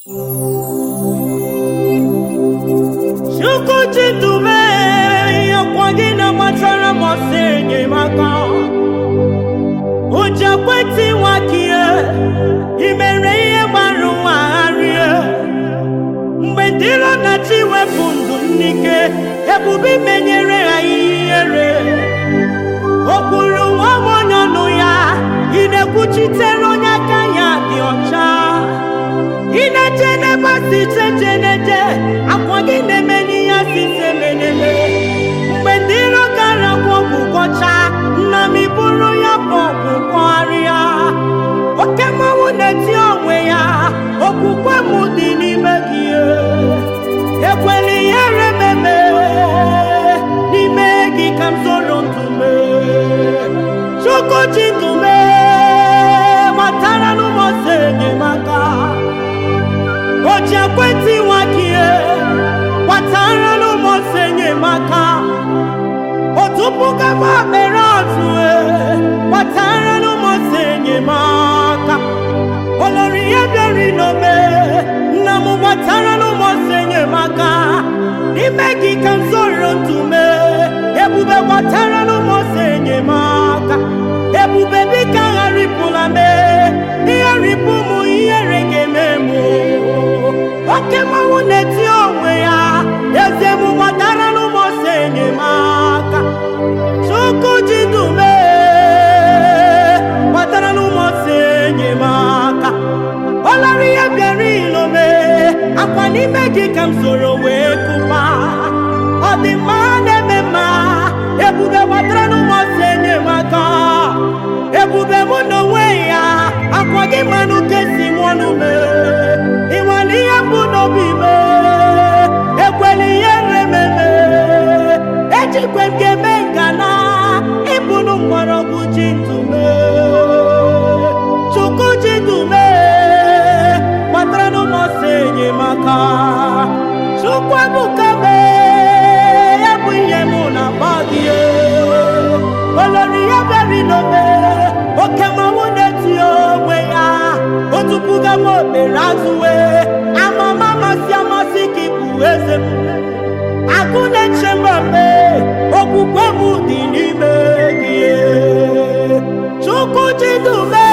Chukwuchidume ọkwa gị na-agbatara m ọsọ enyemaka ụjọ kwetị nwakie imere ihe gbara ụwagharịa mgbe ndị iro na-achọ iwepụ ndụ n'ike ebube menyere ha ihere o kwuru nwa m onye ọnụ ya ị na-ekwuchitere onye aka ya dị ọcha ị na-eche n'ebe si cheche na-eche akwa gị na-eme n'ihe sise meneme mgbe ndị iro gara ọgwụ gwọcha nna m iburu ya bụ ọgwụ kwagharịa oke mmanwụ na-eti onwe ya okwukwe m dị n'ime gị ekwela ihere meme n'ime gị ka m zoro ndume Chukwuchidume matara n'ụmụọsọ enyemaka oji ekwentị nwakie gbatara n'ụmụọsọ enyemaka otupuga m akpere ọzụ gbatara n'ụmụọsọ enyemaka olori ihe bịara n'ome nna m gbatara n'ụmụọsọ enyemaka n'ime gị ka m zoro ndume ebube gbatara n'ụmụọsọ enyemaka ebube bika gharịpụla mee ihe ripụ m ihere ga-eme m oke mmanwụ na-eti onwe ya eze m gbatara n'ụmụọsọ enyemaka Chukwuchidume gbatara n'ụmụọsọ enyemaka ọlara ihe bịara ilome akwa n'ime gị ka m soro wee kụpa ọ dị mma na-eme mma ebube gbatara n'ụmụọsọ enyemaka ebube mụ n'onwe ya akwa gị manụ kesi nwọnụ mee ịnwale ihe mbụ n'obi mee ekwela ihe rememe ejikwe m ga-eme nkana ịbụnụ mgbọrọgwụ ji ndume Chukwuchidume gbatara n'ụmụọsọ enyemaka Chukwuebuka mee ya bụ ihe mụ na-agba gị olori ya bịara n'ome oke mmanwụ na-eti onwe ya otupuga m okpere azụwe amama amasị amasị ka ịbụ eze m agụ na-eche mgbe okwukwe m dị n'ime gị Chukwuchidume